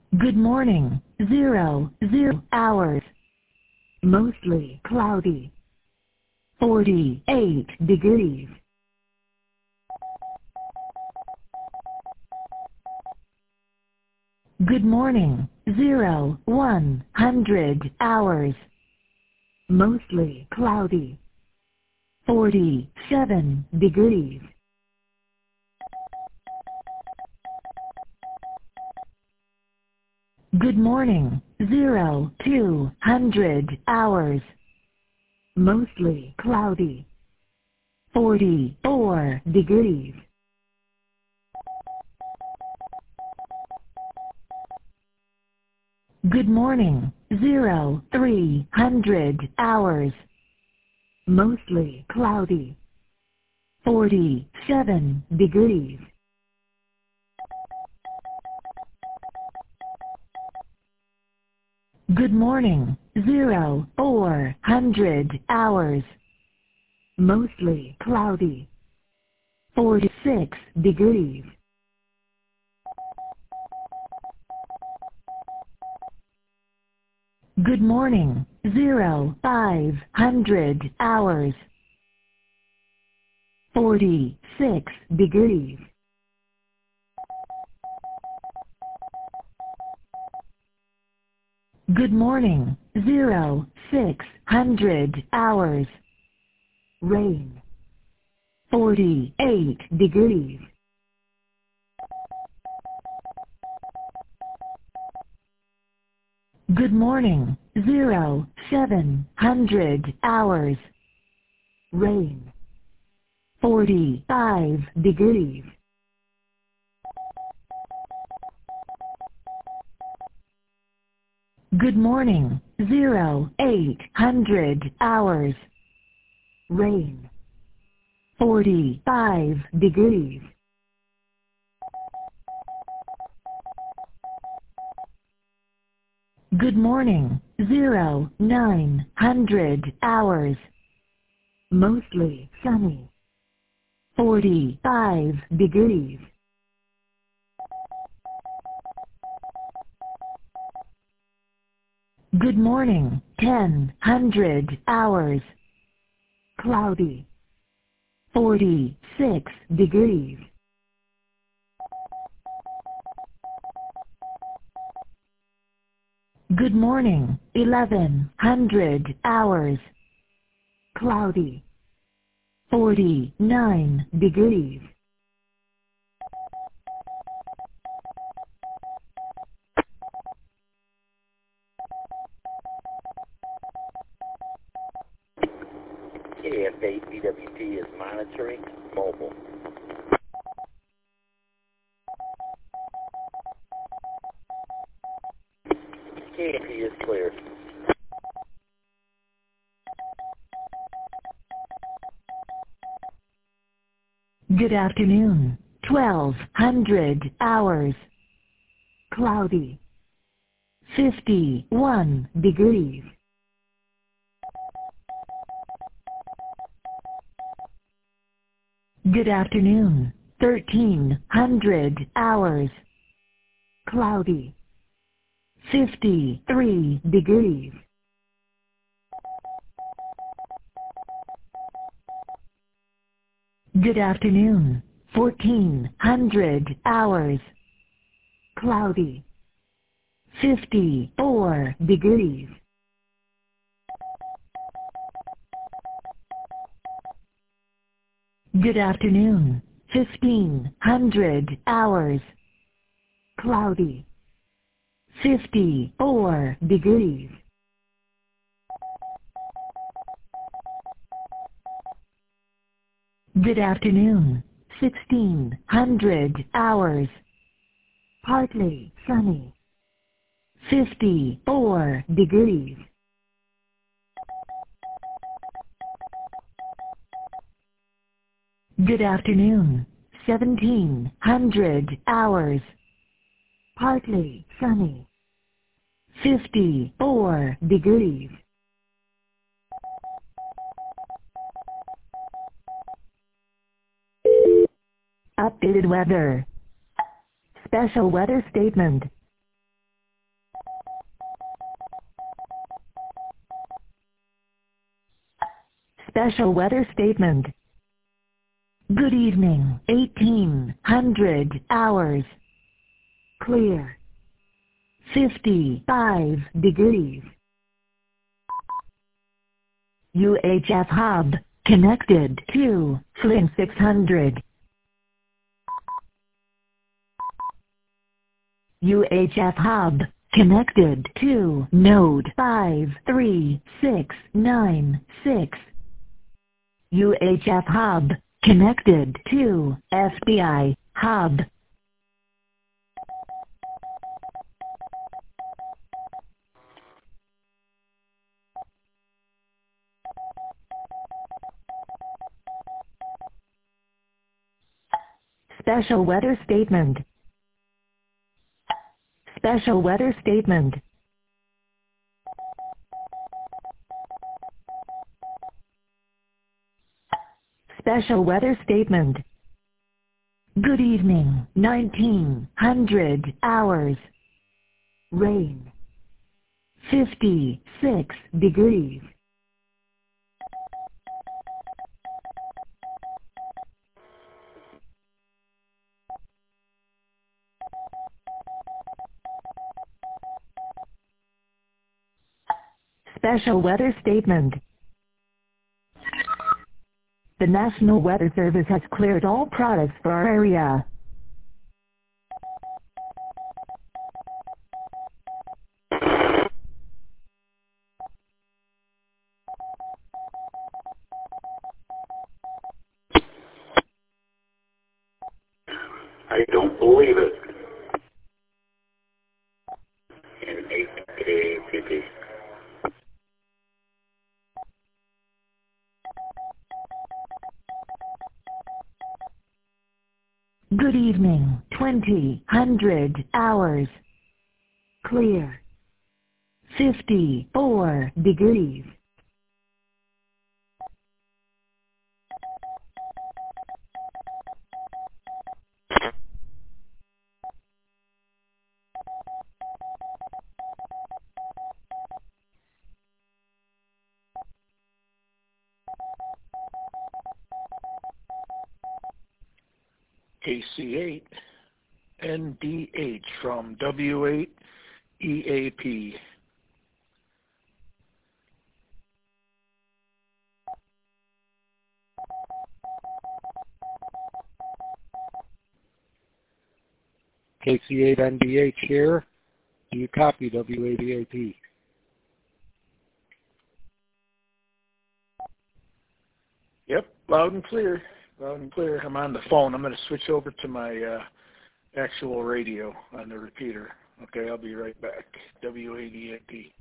Good morning. 00 hours. Mostly cloudy. 48 degrees. Good morning. 100 hours. Mostly cloudy. 47 degrees. Good morning. 200 hours. Mostly cloudy. 44 degrees. Good morning. 300 hours. Mostly cloudy. 47 degrees. Good morning. 400 hours. Mostly cloudy. 46 degrees. Good morning. 500 hours. 46 degrees. Good morning. 600 hours. Rain. 48 degrees. Good morning. 700 hours. Rain. 45 degrees. Good morning. 800 hours. Rain. 45 degrees. Good morning. 900 hours. Mostly sunny. 45 degrees. Good morning. 1000 hours. Cloudy. 46 degrees. Good morning. 1100 hours. Cloudy. 49 degrees. KFA BWT is monitoring mobile. KFA is clear. Good afternoon. 1200 hours. Cloudy. 51 degrees. Good afternoon. 1300 hours. Cloudy. 53 degrees. Good afternoon. 1400 hours. Cloudy. 54 degrees. Good afternoon. 1500 hours. Cloudy. 54 degrees. Good afternoon. 1600 hours. Partly sunny. 54 degrees. Good afternoon. 1700 hours. Partly sunny. 54 degrees. Updated weather. Special weather statement. Special weather statement. Good evening, 1800 hours. Clear. 55 degrees. UHF hub connected to Flint 600. UHF hub connected to node 53696. UHF hub connected to FBI hub. Special weather statement. Special weather statement. Special weather statement. Good evening, 1900 hours. Rain. 56 degrees. Special weather statement. The National Weather Service has cleared all products for our area. I don't believe it. In 8KPP. Good evening, 2000 hours. Clear. 54 degrees. KC8 NDH from W8 EAP. KC8 NDH here. Do you copy W8 EAP? Yep, loud and clear. Loud and clear. I'm on the phone. I'm going to switch over to my actual radio on the repeater. Okay, I'll be right back. W8 EAP.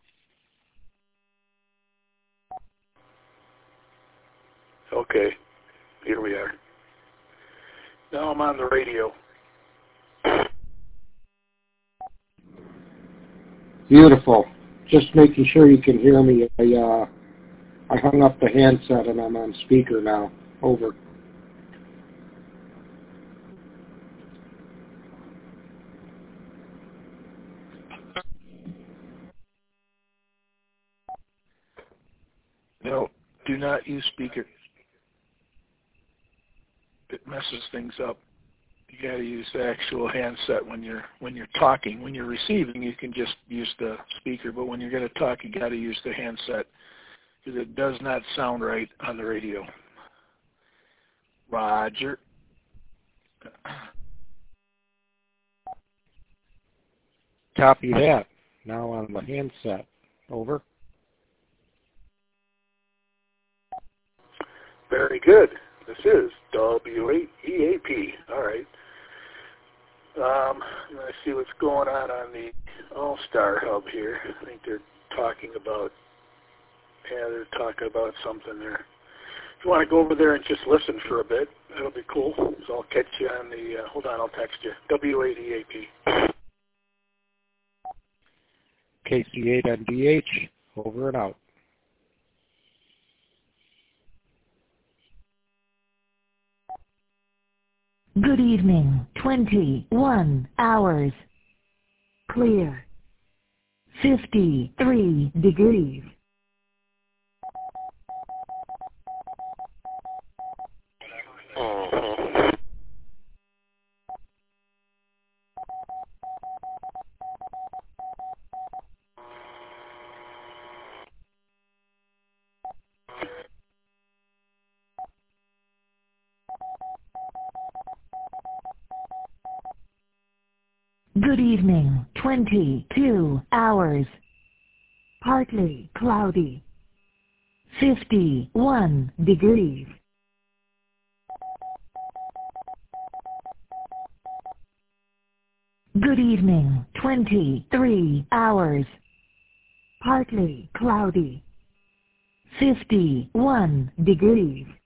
Okay, here we are. Now I'm on the radio. Beautiful. Just making sure you can hear me. I hung up the handset and I'm on speaker now. Over. No, do not use speaker. It messes things up. You got to use the actual handset when you're talking. When you're receiving, you can just use the speaker, but when you're going to talk, you got to use the handset because it does not sound right on the radio. Roger. Copy that. Now on the handset. Over. Very good. This is W8 EAP. All right. I'm going to see what's going on the All-Star Hub here. I think they're talking about something there. If you want to go over there and just listen for a bit, that'll be cool. So I'll catch you on the, hold on, I'll text you. W8 EAP. KC8 NDH. Over and out. Good evening, 21 hours. Clear. 53 degrees. Good evening, 22 hours. Partly cloudy. 51 degrees. Good evening, 23 hours. Partly cloudy. 51 degrees.